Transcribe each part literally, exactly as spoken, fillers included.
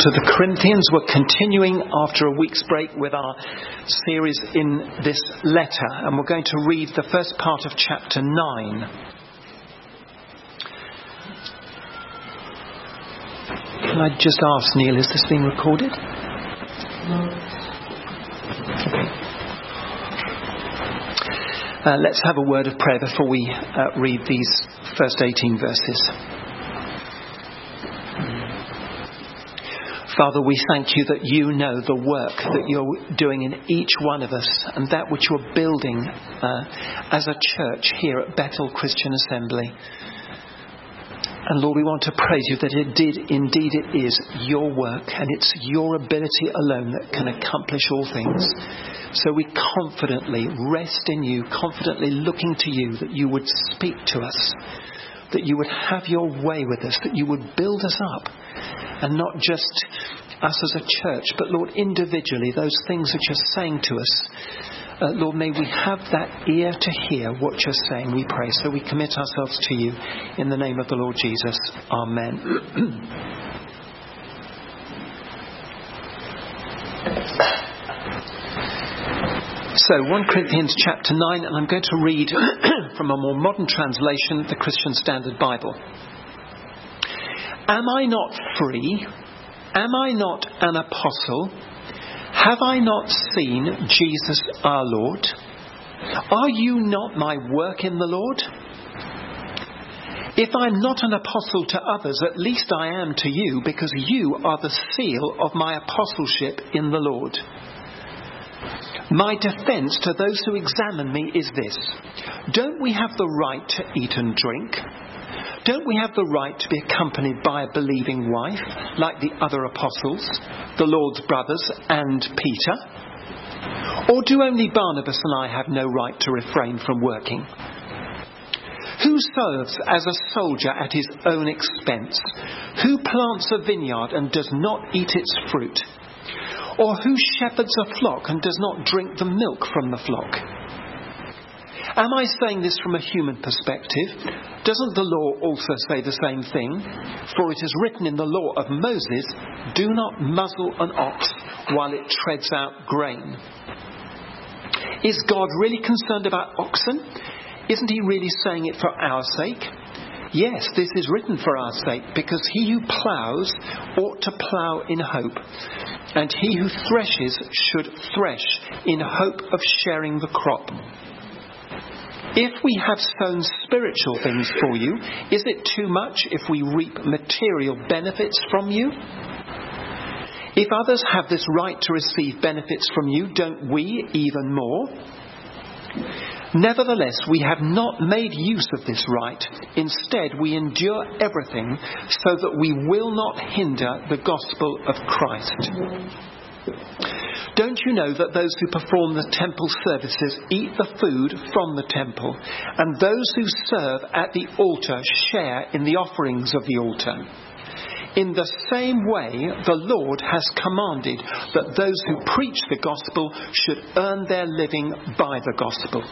to the Corinthians. We're continuing after a week's break with our series in this letter, and we're going to read the first part of chapter nine. Can I just ask, Neil, is this being recorded? Okay. Uh, let's have a word of prayer before we uh, read these first eighteen verses. Father, we thank you that you know the work that you're doing in each one of us and that which you're building uh, as a church here at Bethel Christian Assembly. And Lord, we want to praise you that it did, indeed it is your work and it's your ability alone that can accomplish all things. So we confidently rest in you, confidently looking to you that you would speak to us, that you would have your way with us, that you would build us up. And not just us as a church, but Lord, individually, those things that you're saying to us. Uh, Lord, may we have that ear to hear what you're saying, we pray. So we commit ourselves to you in the name of the Lord Jesus. Amen. So, First Corinthians chapter nine, and I'm going to read from a more modern translation, the Christian Standard Bible. Am I not free? Am I not an apostle? Have I not seen Jesus our Lord? Are you not my work in the Lord? If I'm not an apostle to others, at least I am to you, because you are the seal of my apostleship in the Lord. My defence to those who examine me is this: don't we have the right to eat and drink? Don't we have the right to be accompanied by a believing wife, like the other apostles, the Lord's brothers, and Peter? Or do only Barnabas and I have no right to refrain from working? Who serves as a soldier at his own expense? Who plants a vineyard and does not eat its fruit? Or who shepherds a flock and does not drink the milk from the flock? Am I saying this from a human perspective? Doesn't the law also say the same thing? For it is written in the law of Moses, do not muzzle an ox while it treads out grain. Is God really concerned about oxen? Isn't he really saying it for our sake? Yes, this is written for our sake, because he who ploughs ought to plough in hope, and he who threshes should thresh in hope of sharing the crop. If we have sown spiritual things for you, is it too much if we reap material benefits from you? If others have this right to receive benefits from you, don't we even more? Nevertheless, we have not made use of this right. Instead, we endure everything so that we will not hinder the gospel of Christ. Don't you know that those who perform the temple services eat the food from the temple, and those who serve at the altar share in the offerings of the altar? In the same way, the Lord has commanded that those who preach the gospel should earn their living by the gospel.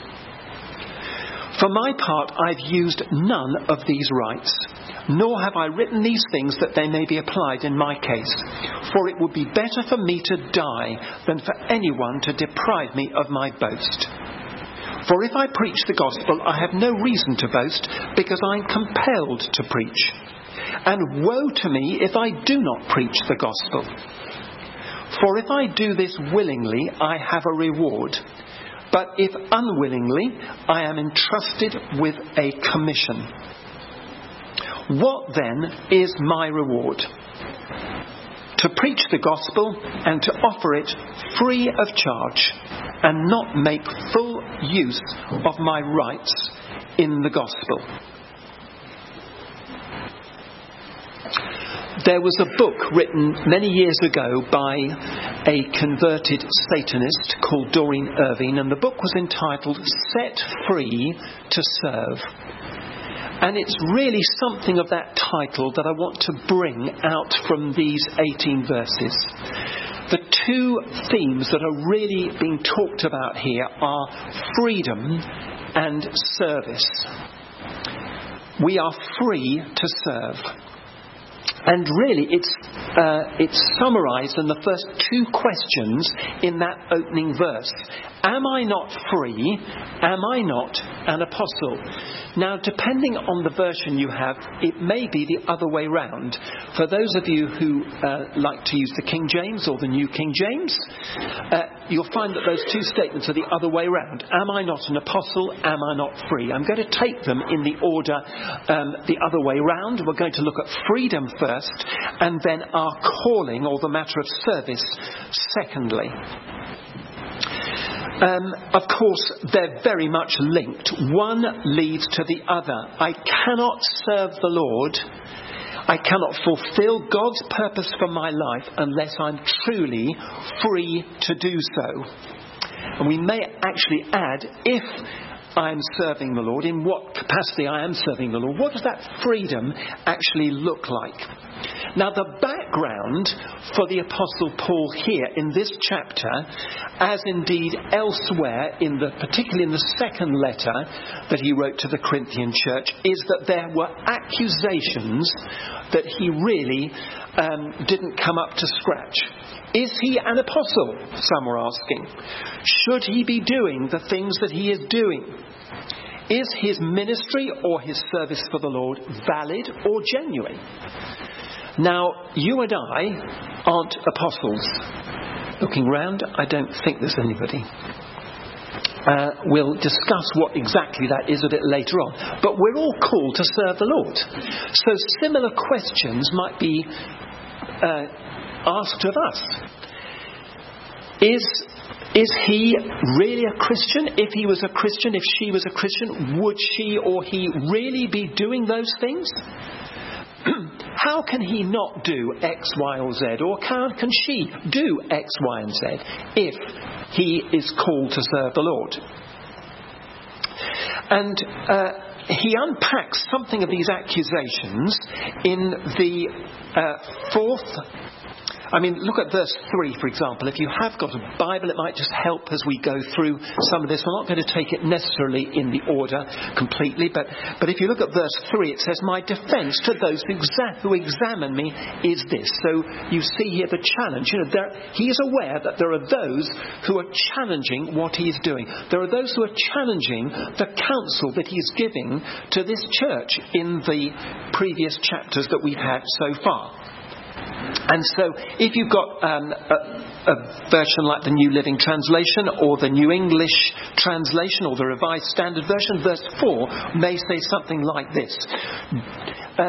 For my part, I've used none of these rights, nor have I written these things that they may be applied in my case. For it would be better for me to die than for anyone to deprive me of my boast. For if I preach the gospel, I have no reason to boast, because I'm compelled to preach. And woe to me if I do not preach the gospel. For if I do this willingly, I have a reward. But if unwillingly, I am entrusted with a commission. What then is my reward? To preach the gospel and to offer it free of charge, and not make full use of my rights in the gospel. There was a book written many years ago by a converted Satanist called Doreen Irving, and the book was entitled Set Free to Serve. And it's really something of that title that I want to bring out from these eighteen verses. The two themes that are really being talked about here are freedom and service. We are free to serve. And really, it's uh, it's summarised in the first two questions in that opening verse. Am I not free? Am I not an apostle? Now, depending on the version you have, it may be the other way round. For those of you who uh, like to use the King James or the New King James, uh, you'll find that those two statements are the other way round. Am I not an apostle? Am I not free? I'm going to take them in the order um, the other way round. We're going to look at freedom first, and then our calling, or the matter of service, secondly. Um, of course, they're very much linked. One leads to the other. I cannot serve the Lord, I cannot fulfill God's purpose for my life unless I'm truly free to do so. And we may actually add, if I'm serving the Lord, in what capacity I am serving the Lord, what does that freedom actually look like? Now, the background for the Apostle Paul here in this chapter, as indeed elsewhere, in the particularly in the second letter that he wrote to the Corinthian church, is that there were accusations that he really um, didn't come up to scratch. Is he an apostle? Some were asking. Should he be doing the things that he is doing? Is his ministry or his service for the Lord valid or genuine? Now, you and I aren't apostles. Looking round, I don't think there's anybody. Uh, we'll discuss what exactly that is a bit later on. But we're all called to serve the Lord. So similar questions might be uh, asked of us. Is, is he really a Christian? If he was a Christian, if she was a Christian, would she or he really be doing those things? How can he not do X, Y or Z? Or how can she do X, Y and Z if he is called to serve the Lord? And uh, he unpacks something of these accusations in the uh, fourth... I mean, look at verse three, for example. If you have got a Bible, it might just help as we go through some of this. We're not going to take it necessarily in the order completely, but, but if you look at verse three, it says, my defence to those who, exa- who examine me is this. So you see here the challenge. You know, there, he is aware that there are those who are challenging what he is doing. There are those who are challenging the counsel that he's giving to this church in the previous chapters that we've had so far. And so if you've got um, a, a version like the New Living Translation or the New English Translation or the Revised Standard Version, verse four may say something like this. Uh,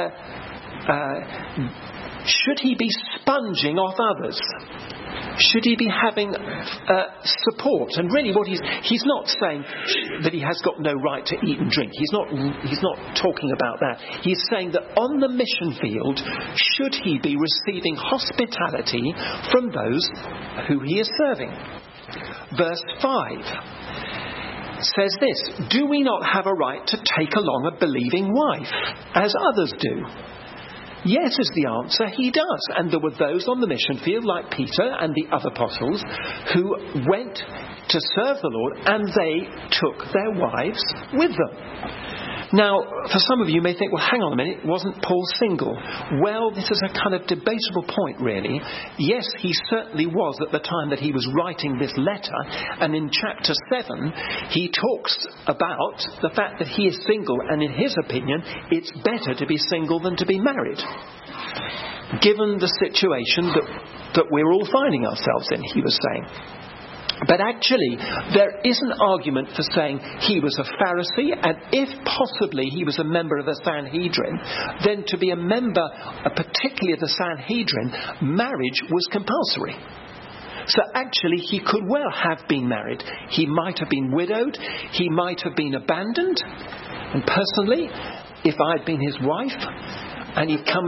uh, should he be sponging off others? Should he be having uh, support? And really what he's he's not saying that he has got no right to eat and drink. He's not he's not talking about that. He's saying that on the mission field, should he be receiving hospitality from those who he is serving? Verse five says this, do we not have a right to take along a believing wife, as others do? Yes, is the answer, he does. And there were those on the mission field, like Peter and the other apostles, who went to serve the Lord, and they took their wives with them. Now, for some of you may think, well, hang on a minute, wasn't Paul single? Well, this is a kind of debatable point, really. Yes, he certainly was at the time that he was writing this letter, and in chapter seven, he talks about the fact that he is single, and in his opinion, it's better to be single than to be married, given the situation that, that we're all finding ourselves in, he was saying. But actually, there is an argument for saying he was a Pharisee, and if possibly he was a member of the Sanhedrin, then to be a member, uh, particularly of the Sanhedrin, marriage was compulsory. So actually, he could well have been married. He might have been widowed. He might have been abandoned. And personally, if I'd been his wife, and he'd come,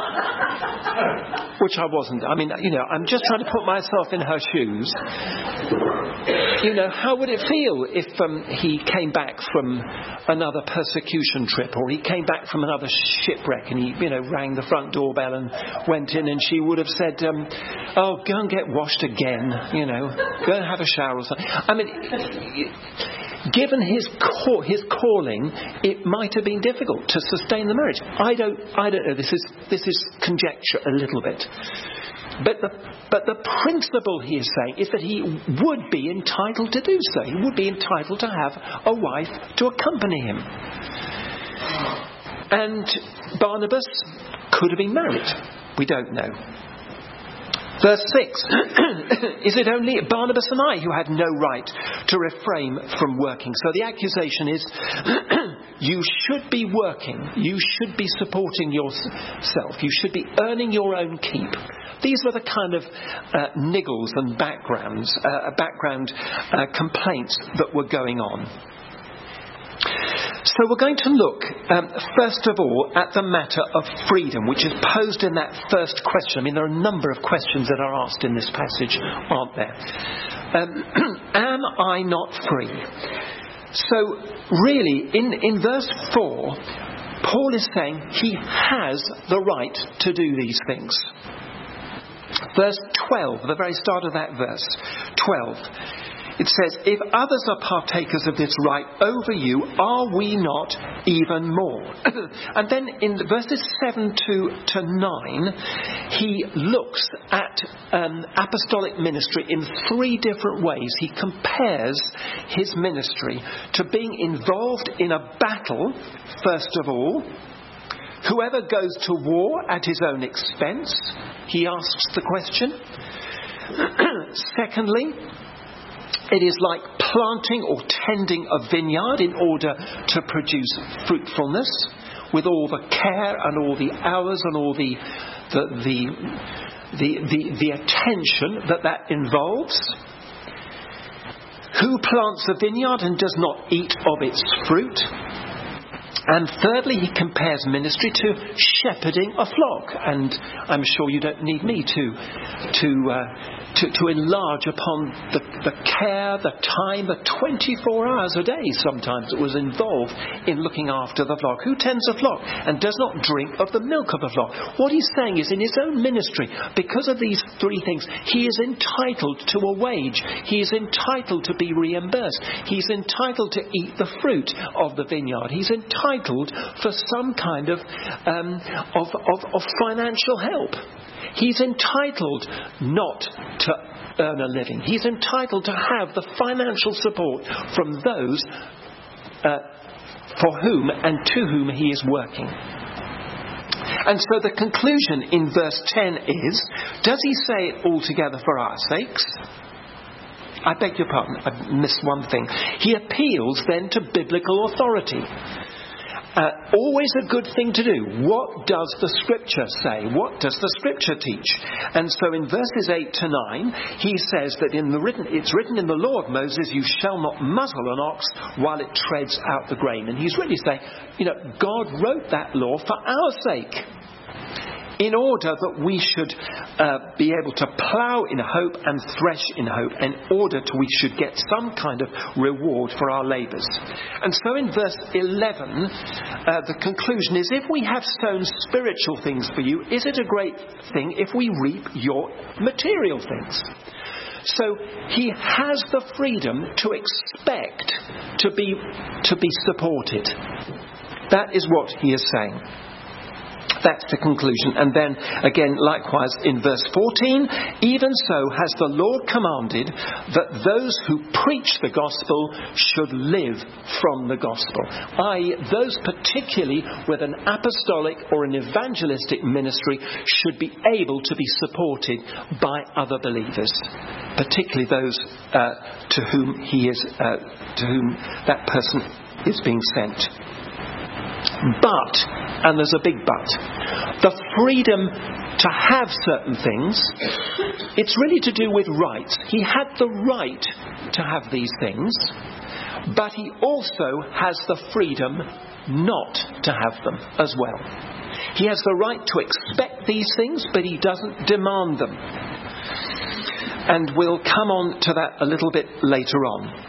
which I wasn't. I mean, you know, I'm just trying to put myself in her shoes. You know, how would it feel if um, he came back from another persecution trip, or he came back from another shipwreck, and he, you know, rang the front doorbell and went in, and she would have said, um, "Oh, go and get washed again. You know, go and have a shower or something." I mean, given his call, his calling, it might have been difficult to sustain the marriage. I don't, I don't know. This is this is conjecture a little bit. But the, but the principle he is saying is that he would be entitled to do so. He would be entitled to have a wife to accompany him. And Barnabas could have been married. We don't know. Verse six. Is it only Barnabas and I who had no right to refrain from working? So the accusation is you should be working. You should be supporting yourself. You should be earning your own keep. These were the kind of uh, niggles and backgrounds, uh, background uh, complaints that were going on. So we're going to look, um, first of all, at the matter of freedom, which is posed in that first question. I mean, there are a number of questions that are asked in this passage, aren't there? Um, am I not free? So, really, in, in verse four, Paul is saying he has the right to do these things. Verse twelve, the very start of that verse, twelve. It says, if others are partakers of this right over you, are we not even more? And then in verses seven to, to nine, he looks at um, apostolic ministry in three different ways. He compares his ministry to being involved in a battle, first of all. Whoever goes to war at his own expense, he asks the question. Secondly, it is like planting or tending a vineyard in order to produce fruitfulness, with all the care and all the hours and all the the the the, the, the attention that that involves. Who plants a vineyard and does not eat of its fruit? And thirdly, he compares ministry to shepherding a flock. And I'm sure you don't need me to to uh, to, to enlarge upon the, the care, the time, the twenty-four hours a day sometimes that was involved in looking after the flock. Who tends a flock and does not drink of the milk of the flock? What he's saying is, in his own ministry, because of these three things, he is entitled to a wage. He is entitled to be reimbursed. He's entitled to eat the fruit of the vineyard. He's entitled for some kind of um, of, of, of financial help. He's entitled not to earn a living. He's entitled to have the financial support from those uh, for whom and to whom he is working. And so the conclusion in verse ten is, does he say it altogether for our sakes? I beg your pardon, I missed one thing. He appeals then to biblical authority. Uh, always a good thing to do. What does the Scripture say? What does the Scripture teach? And so in verses eight to nine, he says that in the written, it's written in the law of Moses, you shall not muzzle an ox while it treads out the grain. And he's really saying, you know, God wrote that law for our sake, in order that we should uh, be able to plough in hope and thresh in hope, in order that we should get some kind of reward for our labours. And so in verse eleven, uh, the conclusion is, if we have sown spiritual things for you, is it a great thing if we reap your material things? So he has the freedom to expect to be to be supported. That is what he is saying. That's the conclusion. And then again, likewise in verse fourteen, even so has the Lord commanded that those who preach the gospel should live from the gospel. that is, those particularly with an apostolic or an evangelistic ministry should be able to be supported by other believers, particularly those uh, to whom he is, uh, to whom that person is being sent. But, and there's a big but, the freedom to have certain things, it's really to do with rights. He had the right to have these things, but he also has the freedom not to have them as well. He has the right to expect these things, but he doesn't demand them. And we'll come on to that a little bit later on.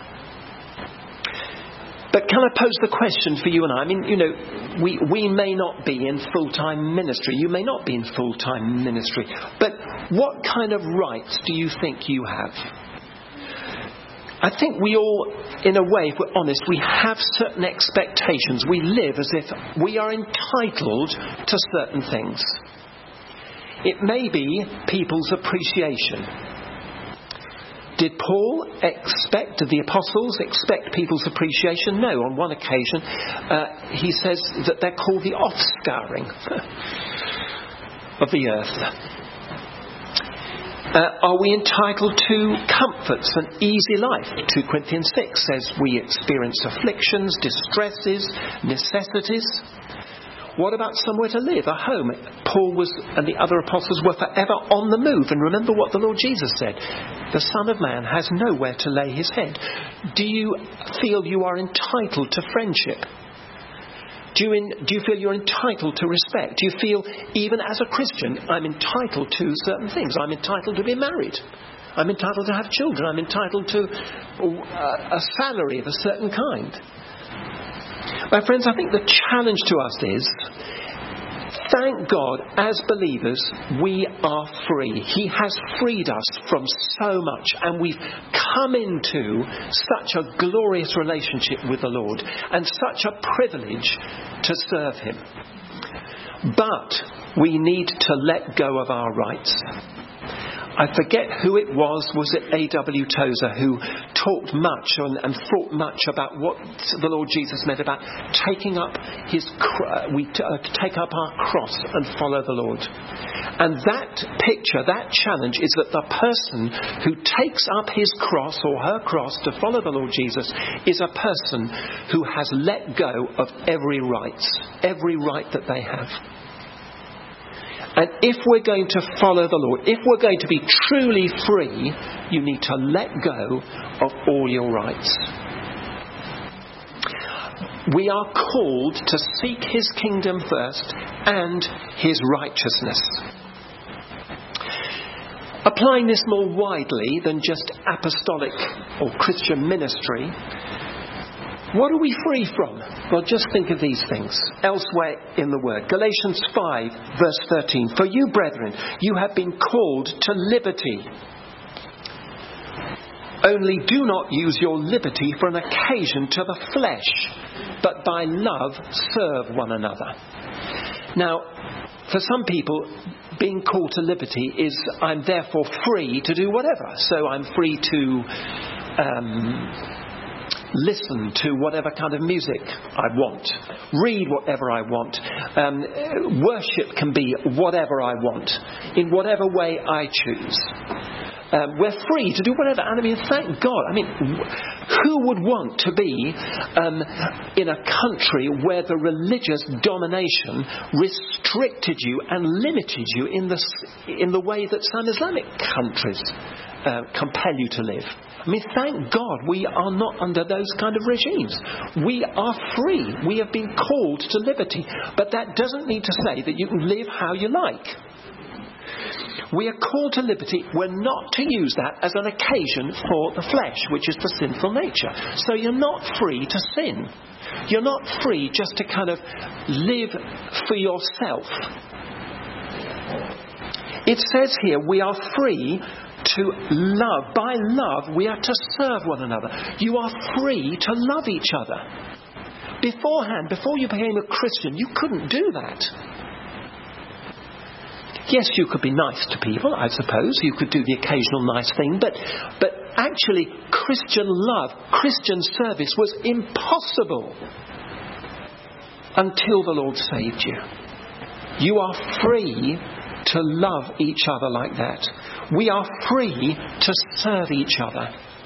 But can I pose the question for you and I? I mean, you know, we, we may not be in full-time ministry. You may not be in full-time ministry. But what kind of rights do you think you have? I think we all, in a way, if we're honest, we have certain expectations. We live as if we are entitled to certain things. It may be people's appreciation. Did Paul expect, did the apostles expect people's appreciation? No. On one occasion, uh, he says that they're called the offscouring of the earth. Uh, are we entitled to comforts and easy life? Second Corinthians six says we experience afflictions, distresses, necessities. What about somewhere to live, a home? Paul was, and the other apostles were forever on the move. And remember what the Lord Jesus said. The Son of Man has nowhere to lay his head. Do you feel you are entitled to friendship? Do you, in, do you feel you're entitled to respect? Do you feel, even as a Christian, I'm entitled to certain things? I'm entitled to be married. I'm entitled to have children. I'm entitled to a, a salary of a certain kind. My friends, I think the challenge to us is, thank God, as believers, we are free. He has freed us from so much, and we've come into such a glorious relationship with the Lord, and such a privilege to serve him. But we need to let go of our rights. I forget who it was. Was it A W Tozer who talked much and, and thought much about what the Lord Jesus meant about taking up his uh, we t- uh, take up our cross and follow the Lord. And that picture, that challenge, is that the person who takes up his cross or her cross to follow the Lord Jesus is a person who has let go of every right, every right that they have. And if we're going to follow the Lord, if we're going to be truly free, you need to let go of all your rights. We are called to seek his kingdom first and his righteousness. Applying this more widely than just apostolic or Christian ministry, what are we free from? Well, just think of these things elsewhere in the Word. Galatians five, verse thirteen. For you, brethren, you have been called to liberty. Only do not use your liberty for an occasion to the flesh, but by love serve one another. Now, for some people, being called to liberty is I'm therefore free to do whatever. So I'm free to Um, listen to whatever kind of music I want, read whatever I want, um, worship can be whatever I want, in whatever way I choose. Um, we're free to do whatever, and I mean, thank God. I mean, who would want to be um, in a country where the religious domination restricted you and limited you in the in the way that some Islamic countries uh, compel you to live? I mean, thank God we are not under those kind of regimes. We are free. We have been called to liberty. But that doesn't mean to say that you can live how you like. We are called to liberty. We're not to use that as an occasion for the flesh, which is the sinful nature. So you're not free to sin. You're not free just to kind of live for yourself. It says here we are free to love. By love, we are to serve one another. You are free to love each other. Beforehand, before you became a Christian, you couldn't do that. Yes, you could be nice to people, I suppose. You could do the occasional nice thing. But, but actually, Christian love, Christian service was impossible until the Lord saved you. You are free to love each other like that. We are free to serve each other.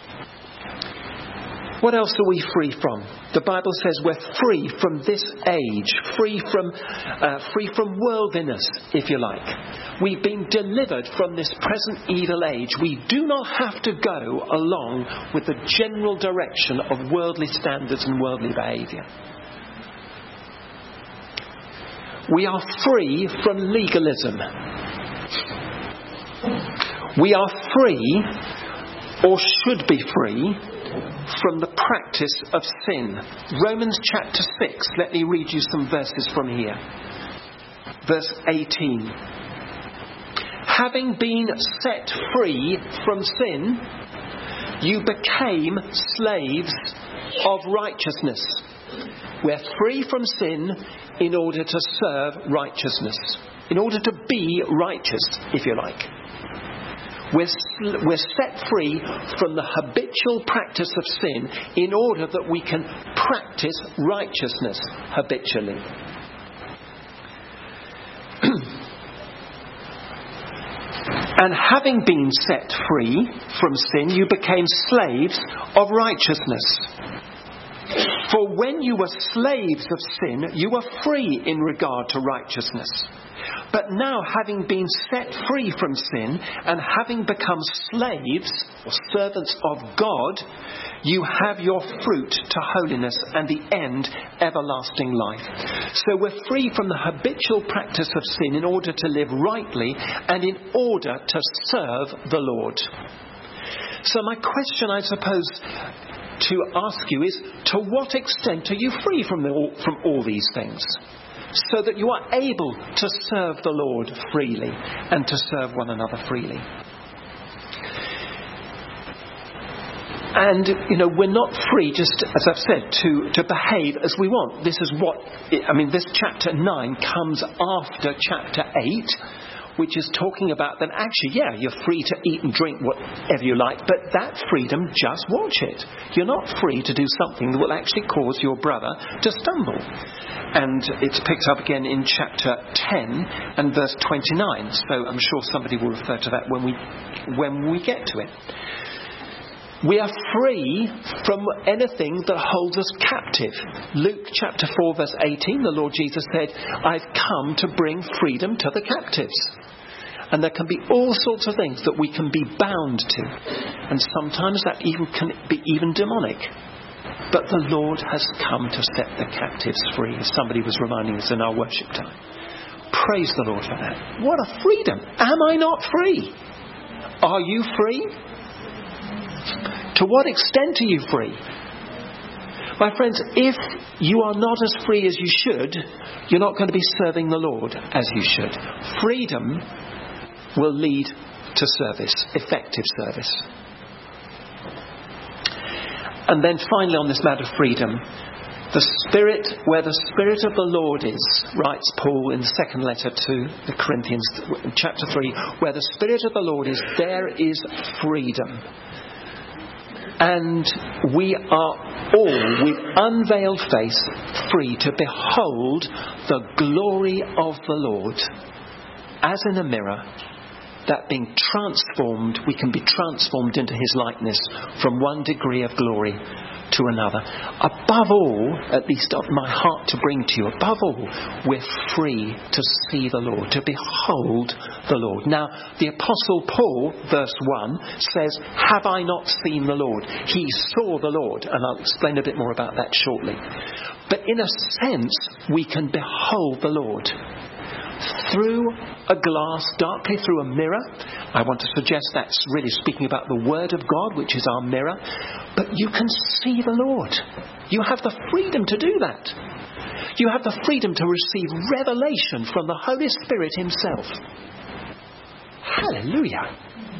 What else are we free from? The Bible says we're free from this age, free from uh, free from worldliness, if you like. We've been delivered from this present evil age. We do not have to go along with the general direction of worldly standards and worldly behaviour. We are free from legalism. We are free, or should be free, from the practice of sin. Romans chapter six, let me read you some verses from here. Verse eighteen. Having been set free from sin, you became slaves of righteousness. We're free from sin in order to serve righteousness. In order to be righteous, if you like. We're, we're set free from the habitual practice of sin in order that we can practice righteousness habitually. And having been set free from sin, you became slaves of righteousness. For when you were slaves of sin, you were free in regard to righteousness. But now, having been set free from sin and having become slaves or servants of God, you have your fruit to holiness and the end, everlasting life. So we're free from the habitual practice of sin in order to live rightly and in order to serve the Lord. So my question, I suppose, to ask you is, to what extent are you free from, the, from all these things? So that you are able to serve the Lord freely and to serve one another freely. And, you know, we're not free just, as I've said, to, to behave as we want. This is what, I mean, this chapter nine comes after chapter eight, which is talking about that actually, yeah, you're free to eat and drink whatever you like, but that freedom, just watch it. You're not free to do something that will actually cause your brother to stumble. And it's picked up again in chapter ten and verse twenty-nine. So I'm sure somebody will refer to that when we when we get to it. We are free from anything that holds us captive. Luke chapter four verse eighteen, the Lord Jesus said, I've come to bring freedom to the captives. And there can be all sorts of things that we can be bound to. And sometimes that even can be even demonic. But the Lord has come to set the captives free, as somebody was reminding us in our worship time. Praise the Lord for that. What a freedom. Am I not free? Are you free? To what extent are you free? My friends, if you are not as free as you should, you're not going to be serving the Lord as you should. Freedom will lead to service, effective service. And then finally on this matter of freedom, the Spirit, where the Spirit of the Lord is, writes Paul in the second letter to the Corinthians, chapter three, where the Spirit of the Lord is, there is freedom. And we are all, with unveiled face, free to behold the glory of the Lord as in a mirror, that being transformed, we can be transformed into his likeness from one degree of glory to another. Above all, at least of my heart to bring to you, above all, we're free to see the Lord, to behold the Lord. Now, the Apostle Paul, verse one, says, have I not seen the Lord? He saw the Lord, and I'll explain a bit more about that shortly. But in a sense, we can behold the Lord through a glass, darkly through a mirror. I want to suggest that's really speaking about the Word of God, which is our mirror. But you can see the Lord. You have the freedom to do that. You have the freedom to receive revelation from the Holy Spirit himself. Hallelujah.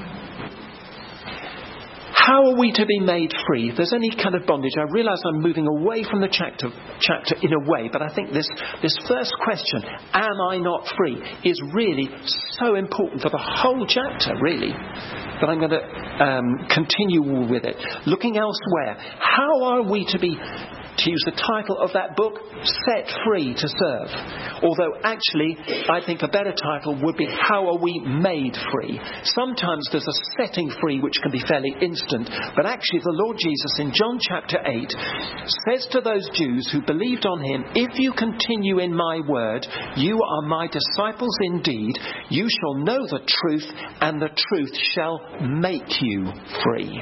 How are we to be made free? If there's any kind of bondage, I realise I'm moving away from the chapter, chapter in a way, but I think this, this first question, am I not free, is really so important for the whole chapter, really, that I'm going to um, continue with it. Looking elsewhere, how are we to be, to use the title of that book, set free to serve? Although actually, I think a better title would be, how are we made free? Sometimes there's a setting free which can be fairly instant, but actually the Lord Jesus in John chapter eight says to those Jews who believed on him, if you continue in my word, you are my disciples indeed. You shall know the truth, and the truth shall make you free.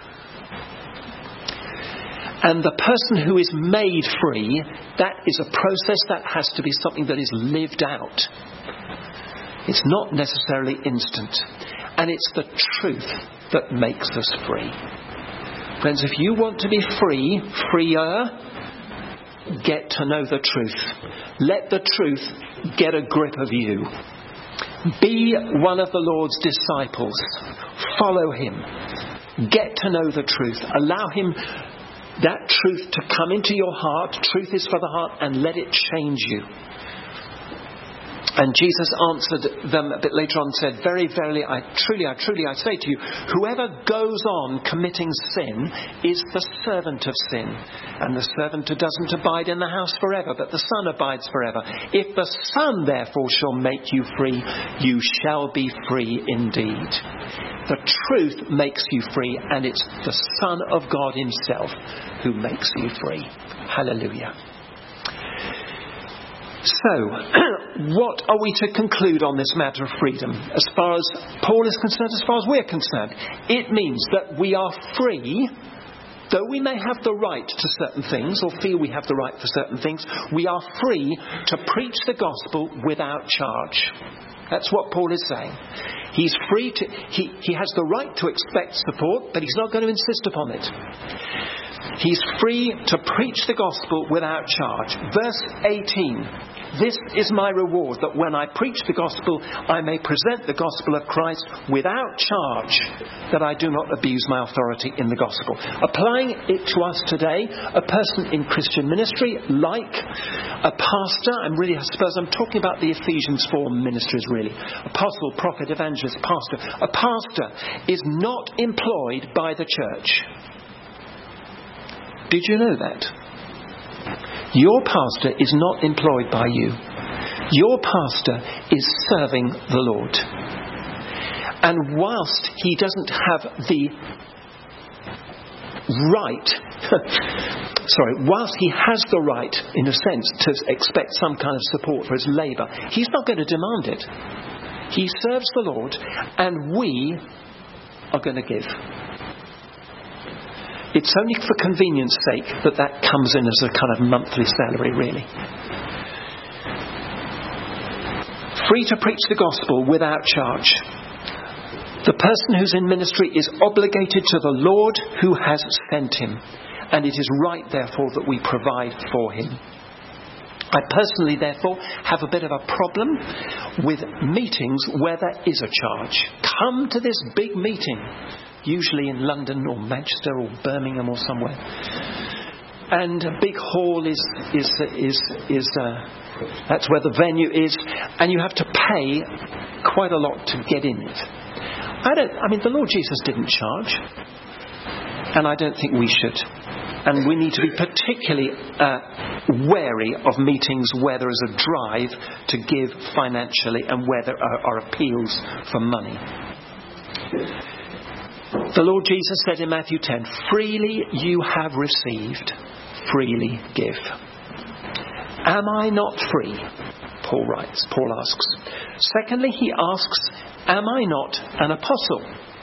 And the person who is made free, that is a process that has to be something that is lived out. It's not necessarily instant. And it's the truth that makes us free. Friends, if you want to be free, freer, get to know the truth. Let the truth get a grip of you. Be one of the Lord's disciples. Follow him. Get to know the truth. Allow him, that truth, to come into your heart. Truth is for the heart, and let it change you. And Jesus answered them a bit later on and said, very verily, I truly, I truly, I say to you, whoever goes on committing sin is the servant of sin. And the servant doesn't abide in the house forever, but the Son abides forever. If the Son therefore shall make you free, you shall be free indeed. The truth makes you free, and it's the Son of God himself who makes you free. Hallelujah. So, what are we to conclude on this matter of freedom? As far as Paul is concerned, as far as we're concerned, it means that we are free, though we may have the right to certain things, or feel we have the right for certain things, we are free to preach the gospel without charge. That's what Paul is saying. He's free to, he, he has the right to expect support, but he's not going to insist upon it. He's free to preach the gospel without charge. Verse eighteen. This is my reward, that when I preach the gospel, I may present the gospel of Christ without charge, that I do not abuse my authority in the gospel. Applying it to us today, a person in Christian ministry, like a pastor, I'm really, I suppose I'm talking about the Ephesians four ministries really. Apostle, prophet, evangelist, pastor. A pastor is not employed by the church. Did you know that? Your pastor is not employed by you. Your pastor is serving the Lord. And whilst he doesn't have the right, sorry, whilst he has the right, in a sense, to expect some kind of support for his labour, he's not going to demand it. He serves the Lord, and we are going to give. It's only for convenience sake that that comes in as a kind of monthly salary, really. Free to preach the gospel without charge. The person who's in ministry is obligated to the Lord who has sent him. And it is right, therefore, that we provide for him. I personally, therefore, have a bit of a problem with meetings where there is a charge. Come to this big meeting. Usually in London or Manchester or Birmingham or somewhere, and a big hall is is is is uh, that's where the venue is, and you have to pay quite a lot to get in it. I don't. I mean, the Lord Jesus didn't charge, and I don't think we should. And we need to be particularly uh, wary of meetings where there is a drive to give financially and where there are, are appeals for money. The Lord Jesus said in Matthew ten, freely you have received, freely give. Am I not free? Paul writes, Paul asks. Secondly, he asks, am I not an apostle?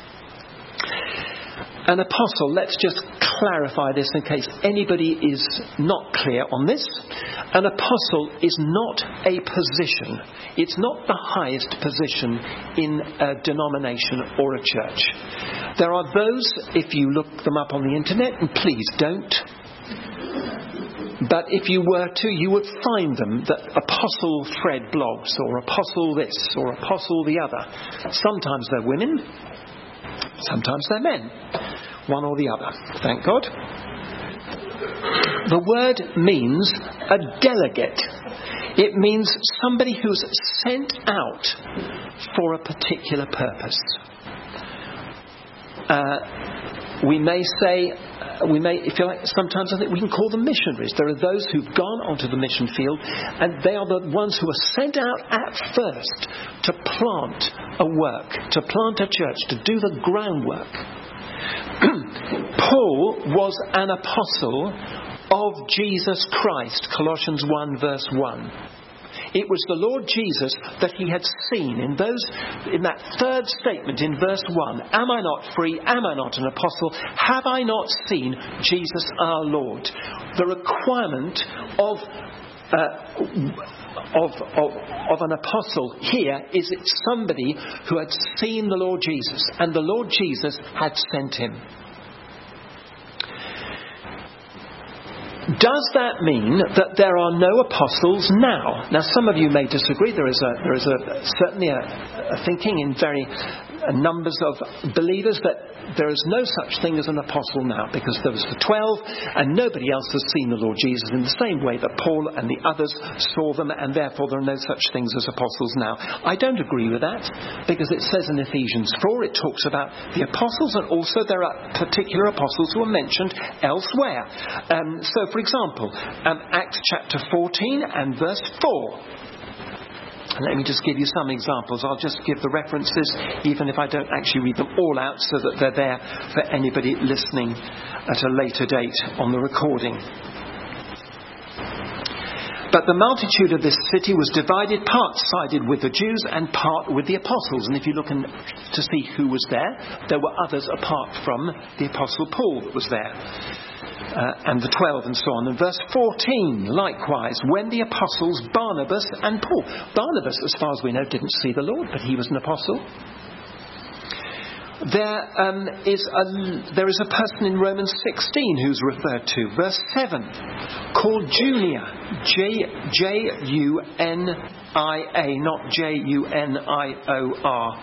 An apostle, let's just clarify this in case anybody is not clear on this. An apostle is not a position. It's not the highest position in a denomination or a church. There are those, if you look them up on the internet, and please don't, but if you were to, you would find them, that Apostle Fred blogs, or Apostle this, or Apostle the other. Sometimes they're women, sometimes they're men. One or the other. Thank God. The word means a delegate. It means somebody who's sent out for a particular purpose. Uh, we may say, uh, we may, if you like, sometimes I think we can call them missionaries. There are those who've gone onto the mission field, and they are the ones who are sent out at first to plant a work, to plant a church, to do the groundwork. Paul was an apostle of Jesus Christ, Colossians one verse one. It was the Lord Jesus that he had seen in those, in that third statement in verse one. Am I not free? Am I not an apostle? Have I not seen Jesus our Lord? The requirement of uh, of, of of an apostle here is it's somebody who had seen the Lord Jesus, and the Lord Jesus had sent him. Does that mean that there are no apostles now? Now, some of you may disagree. There is a there is a certainly a, a thinking in very numbers of believers that there is no such thing as an apostle now, because there was the twelve and nobody else has seen the Lord Jesus in the same way that Paul and the others saw them, and therefore there are no such things as apostles now. I don't agree with that, because it says in Ephesians four, it talks about the apostles, and also there are particular apostles who are mentioned elsewhere. Um, so, for example, um, Acts chapter fourteen and verse four. Let me just give you some examples. I'll just give the references, even if I don't actually read them all out, so that they're there for anybody listening at a later date on the recording. But the multitude of this city was divided, part sided with the Jews and part with the apostles. And if you look in, to see who was there, there were others apart from the apostle Paul that was there. Uh, and the twelve and so on. And verse fourteen, likewise, when the apostles Barnabas and Paul. Barnabas, as far as we know, didn't see the Lord, but he was an apostle. There um, is a there is a person in Romans sixteen who's referred to. Verse seven, called Junia, J J U N I A, not J U N I O R.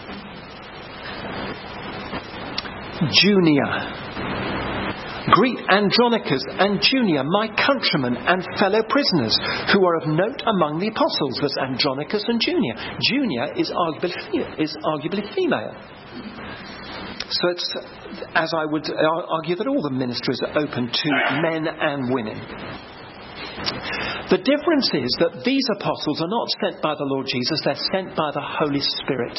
Junia. Greet Andronicus and Junia, my countrymen and fellow prisoners, who are of note among the apostles. There's Andronicus and Junia. Junia is arguably, is arguably female. So it's, as I would argue, that all the ministries are open to men and women. The difference is that these apostles are not sent by the Lord Jesus, they're sent by the Holy Spirit.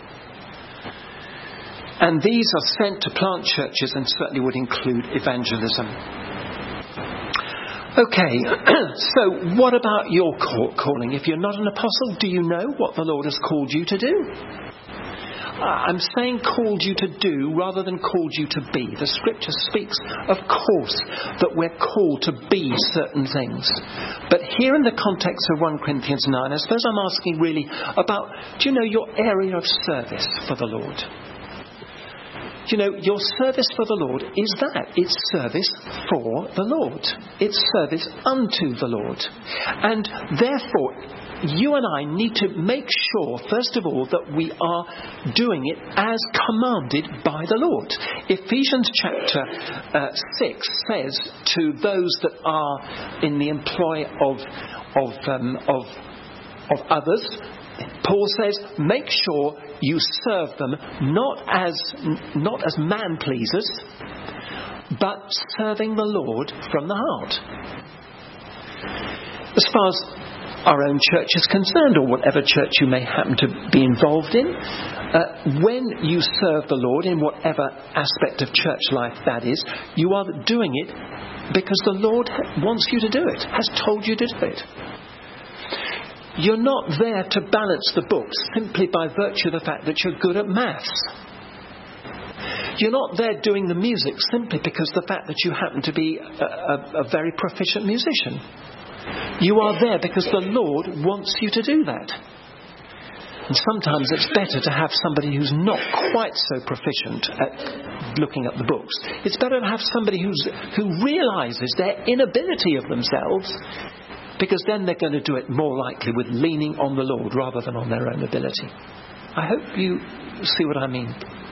And these are sent to plant churches, and certainly would include evangelism. Okay, so what about your calling? If you're not an apostle, do you know what the Lord has called you to do? I'm saying called you to do rather than called you to be. The scripture speaks, of course, that we're called to be certain things. But here in the context of First Corinthians nine, I suppose I'm asking really about, do you know, your area of service for the Lord? You know, your service for the Lord is that. It's service for the Lord. It's service unto the Lord. And therefore, you and I need to make sure, first of all, that we are doing it as commanded by the Lord. Ephesians chapter uh, six says to those that are in the employ of, of, um, of, of others, Paul says, make sure you serve them not as not as man pleasers, but serving the Lord from the heart. As far as our own church is concerned, or whatever church you may happen to be involved in, uh, when you serve the Lord in whatever aspect of church life that is, you are doing it because the Lord wants you to do it, has told you to do it. You're not there to balance the books simply by virtue of the fact that you're good at maths. You're not there doing the music simply because of the fact that you happen to be a, a, a very proficient musician. You are there because the Lord wants you to do that. And sometimes it's better to have somebody who's not quite so proficient at looking at the books. It's better to have somebody who's, who realises their inability of themselves, because then they're going to do it more likely with leaning on the Lord rather than on their own ability. I hope you see what I mean.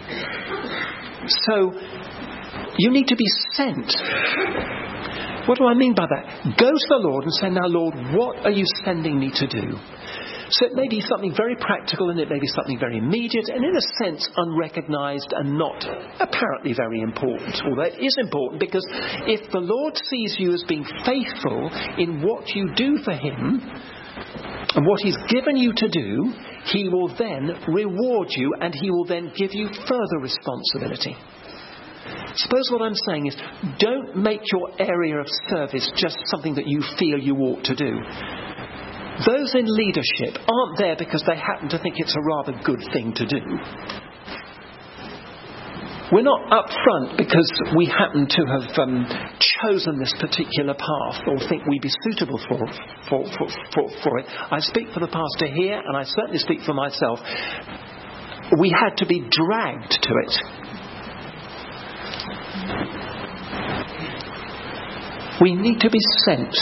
So, you need to be sent. What do I mean by that? Go to the Lord and say, now Lord, what are you sending me to do? So it may be something very practical, and it may be something very immediate, and in a sense unrecognised and not apparently very important. Although it is important, because if the Lord sees you as being faithful in what you do for him and what he's given you to do, he will then reward you, and he will then give you further responsibility. Suppose what I'm saying is, don't make your area of service just something that you feel you ought to do. Those in leadership aren't there because they happen to think it's a rather good thing to do. We're not up front because we happen to have um, chosen this particular path or think we'd be suitable for, for, for, for, for it. I speak for the pastor here, and I certainly speak for myself. We had to be dragged to it. We need to be sent.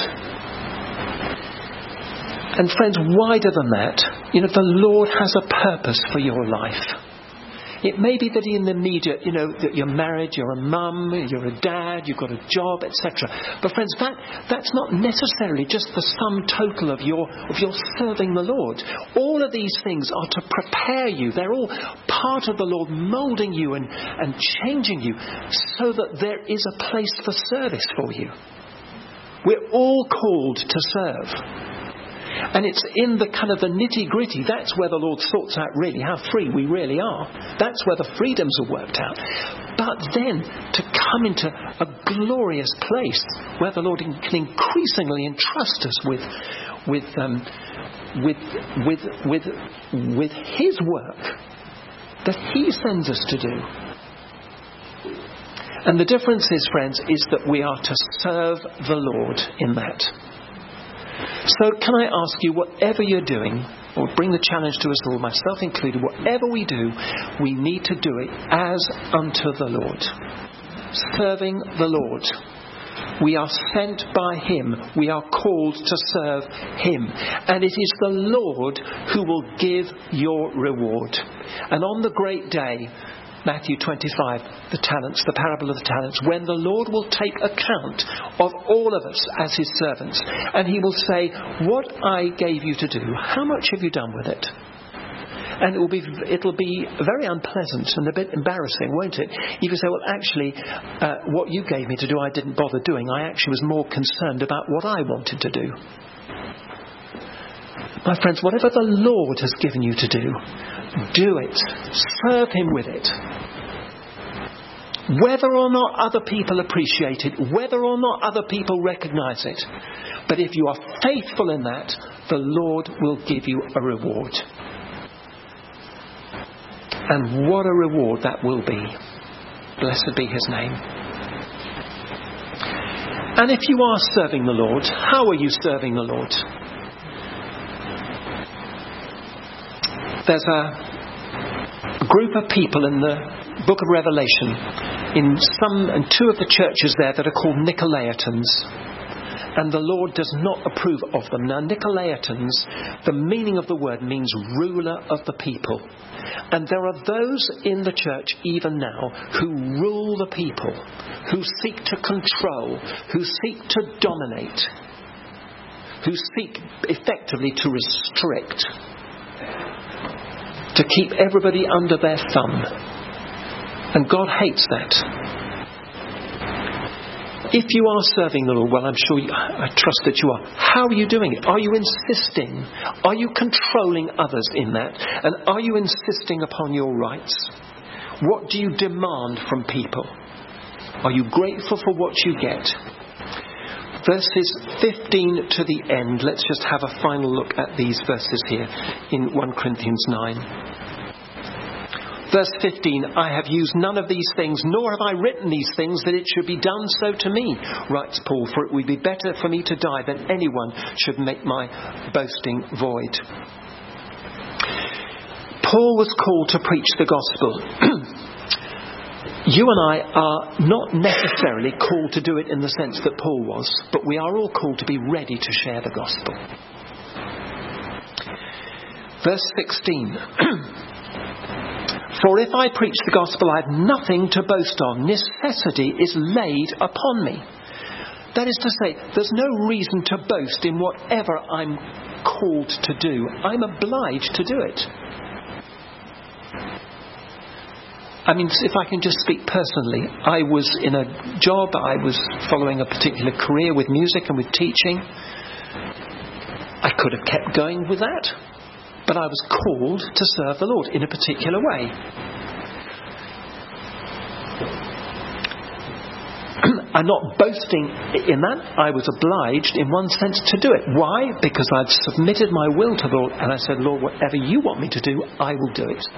And friends, wider than that, you know, the Lord has a purpose for your life. It may be that in the immediate, you know, that you're married, you're a mum, you're a dad, you've got a job, et cetera. But friends, that that's not necessarily just the sum total of your of your serving the Lord. All of these things are to prepare you. They're all part of the Lord moulding you and, and changing you so that there is a place for service for you. We're all called to serve. And it's in the kind of the nitty-gritty, that's where the Lord sorts out really how free we really are. That's where the freedoms are worked out. But then to come into a glorious place where the Lord can increasingly entrust us with with um, with with with with His work that He sends us to do. And the difference is, friends, is that we are to serve the Lord in that. So can I ask you, whatever you're doing, or bring the challenge to us all, myself included, whatever we do, we need to do it as unto the Lord. Serving the Lord. We are sent by Him. We are called to serve Him. And it is the Lord who will give your reward. And on the great day, Matthew twenty-five, the talents, the parable of the talents, when the Lord will take account of all of us as His servants, and He will say, what I gave you to do, how much have you done with it? And it will be it'll be very unpleasant and a bit embarrassing, won't it? You can say, well, actually, uh, what you gave me to do, I didn't bother doing. I actually was more concerned about what I wanted to do. My friends, whatever the Lord has given you to do, do it. Serve Him with it. Whether or not other people appreciate it, whether or not other people recognise it. But if you are faithful in that, the Lord will give you a reward. And what a reward that will be. Blessed be His name. And if you are serving the Lord, how are you serving the Lord? There's a group of people in the book of Revelation, in some and two of the churches there, that are called Nicolaitans. And the Lord does not approve of them. Now, Nicolaitans, the meaning of the word means ruler of the people. And there are those in the church even now who rule the people, who seek to control, who seek to dominate, who seek effectively to restrict, to keep everybody under their thumb. And God hates that. If you are serving the Lord, well, I'm sure you, I trust that you are. How are you doing it? Are you insisting? Are you controlling others in that? And are you insisting upon your rights? What do you demand from people? Are you grateful for what you get? Verses fifteen to the end. Let's just have a final look at these verses here in First Corinthians nine. Verse fifteen, I have used none of these things, nor have I written these things that it should be done so to me, writes Paul, for it would be better for me to die than anyone should make my boasting void. Paul was called to preach the gospel. You and I are not necessarily called to do it in the sense that Paul was, but we are all called to be ready to share the gospel. Verse sixteen. For if I preach the gospel, I have nothing to boast on. Necessity is laid upon me. That is to say, there's no reason to boast in whatever I'm called to do. I'm obliged to do it. I mean, if I can just speak personally, I was in a job, I was following a particular career with music and with teaching. I could have kept going with that. But I was called to serve the Lord in a particular way. I'm not boasting in that. I was obliged in one sense to do it. Why? Because I'd submitted my will to the Lord and I said, Lord, whatever you want me to do, I will do it.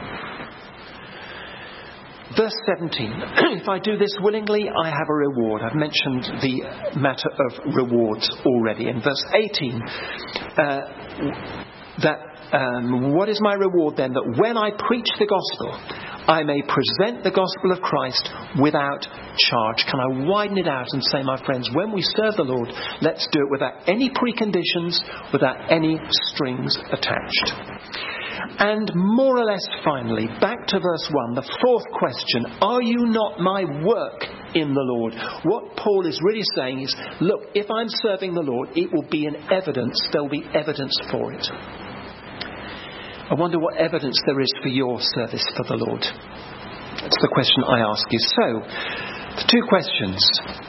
Verse seventeen, if I do this willingly, I have a reward. I've mentioned the matter of rewards already. In verse eighteen, uh, that Um, what is my reward then? That when I preach the gospel, I may present the gospel of Christ without charge. Can I widen it out and say, my friends, when we serve the Lord, let's do it without any preconditions, without any strings attached. And more or less finally, back to verse one, the fourth question, are you not my work in the Lord? What Paul is really saying is, look, if I'm serving the Lord, it will be an evidence, there'll be evidence for it. I wonder what evidence there is for your service for the Lord. That's the question I ask you. So, the two questions.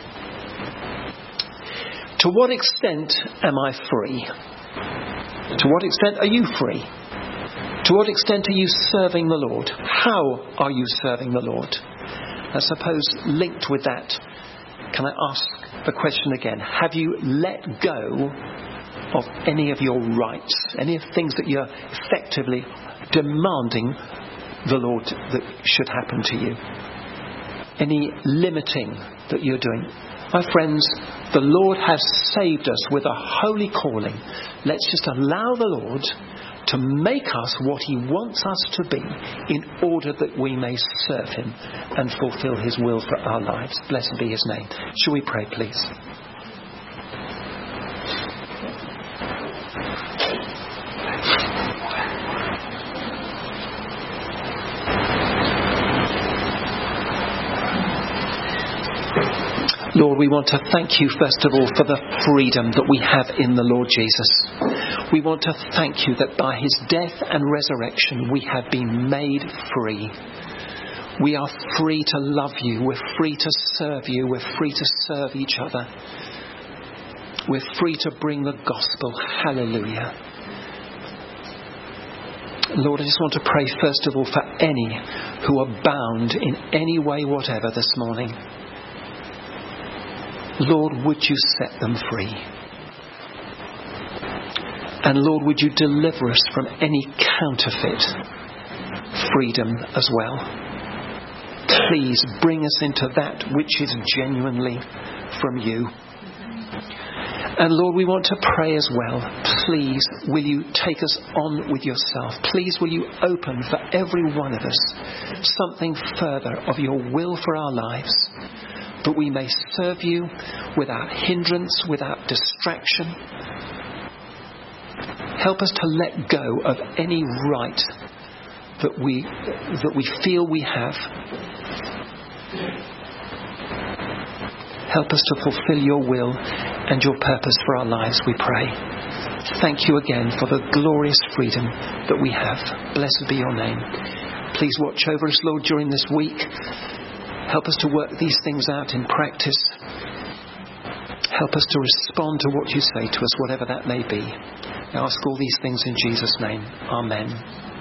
To what extent am I free? To what extent are you free? To what extent are you serving the Lord? How are you serving the Lord? I suppose linked with that, can I ask the question again? Have you let go of any of your rights? Any of the things that you're effectively demanding the Lord that should happen to you? Any limiting that you're doing? My friends, the Lord has saved us with a holy calling. Let's just allow the Lord to make us what he wants us to be in order that we may serve him and fulfill his will for our lives. Blessed be his name. Shall we pray, please? Lord, we want to thank you, first of all, for the freedom that we have in the Lord Jesus. We want to thank you that by his death and resurrection, we have been made free. We are free to love you. We're free to serve you. We're free to serve each other. We're free to bring the gospel. Hallelujah. Lord, I just want to pray, first of all, for any who are bound in any way whatever this morning. Lord, would you set them free? And Lord, would you deliver us from any counterfeit freedom as well? Please bring us into that which is genuinely from you. And Lord, we want to pray as well. Please, will you take us on with yourself? Please, will you open for every one of us something further of your will for our lives, that we may serve you without hindrance, without distraction. Help us to let go of any right that we that we feel we have. Help us to fulfill your will and your purpose for our lives, we pray. Thank you again for the glorious freedom that we have. Blessed be your name. Please watch over us, Lord, during this week. Help us to work these things out in practice. Help us to respond to what you say to us, whatever that may be. I ask all these things in Jesus' name. Amen.